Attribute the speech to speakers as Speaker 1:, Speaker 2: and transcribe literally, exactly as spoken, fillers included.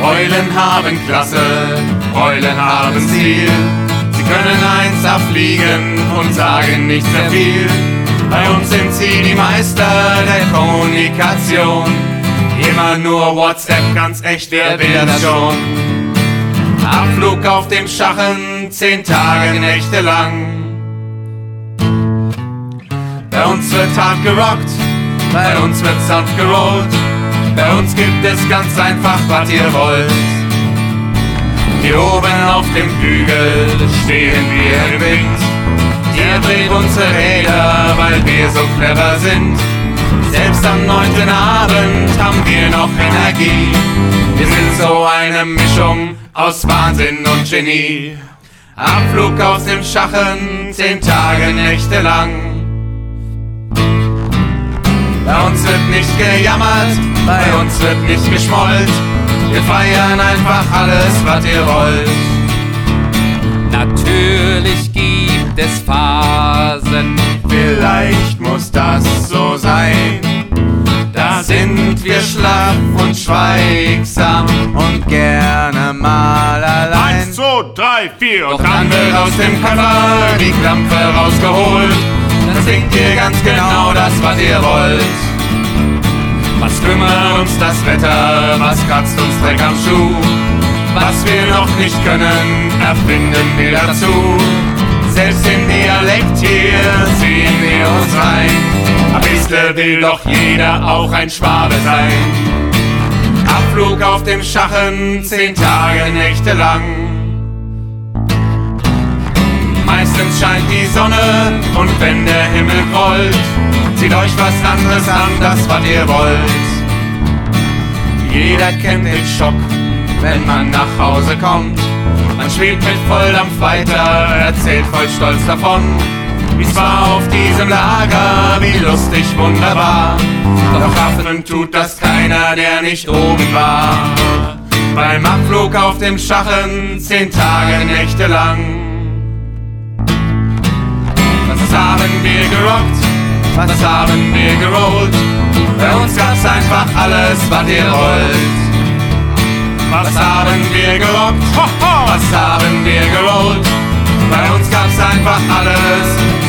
Speaker 1: Eulen haben Klasse, Eulen haben Ziel. Sie können einsam fliegen und sagen nicht sehr viel. Bei uns sind sie die Meister der Kommunikation. Immer nur WhatsApp, ganz echt, wer will das schon? Abflug auf dem Schachen, zehn Tage, Nächte lang. Bei uns wird hart gerockt, bei uns wird sanft gerollt. Bei uns gibt es ganz einfach, was ihr wollt. Hier oben auf dem Hügel stehen wir im Wind. Ihr dreht unsere Räder, weil wir so clever sind. Selbst am neunten Abend haben wir noch Energie. Wir sind so eine Mischung aus Wahnsinn und Genie. Abflug aus dem Schachen, zehn Tage, Nächte lang. Bei uns wird nicht gejammert, bei uns wird nicht geschmollt. Wir feiern einfach alles, was ihr wollt.
Speaker 2: Natürlich gibt es Phasen,
Speaker 1: vielleicht muss das so sein. Da sind wir schlaff und schweigsam und gerne mal allein.
Speaker 3: Eins, zwei, drei, vier
Speaker 1: Doch dann wird aus dem Koffer die Klampe rausgeholt. Dann singt ihr ganz genau das, was ihr wollt. Was kümmert uns das Wetter, was kratzt uns Dreck am Schuh? Was wir noch nicht können, erfinden wir dazu. Selbst im Dialekt hier ziehen wir uns rein. Am besten will doch jeder auch ein Schwabe sein. Abflug auf dem Schachen, zehn Tage, Nächte lang. Meistens scheint die Sonne und wenn der Himmel grollt, zieht euch was anderes an, das was ihr wollt. Jeder kennt den Schock, wenn man nach Hause kommt. Man schwebt mit Volldampf weiter, erzählt voll Stolz davon. Wie's war auf diesem Lager, wie lustig, wunderbar. Doch raffen tut das keiner, der nicht oben war. Beim Abflug auf dem Schachen, zehn Tage, Nächte lang. Was haben wir gerockt, was haben wir gerollt? Bei uns gab's einfach alles, was ihr wollt. Was haben wir gerockt, was haben wir gerollt? Bei uns gab's einfach alles,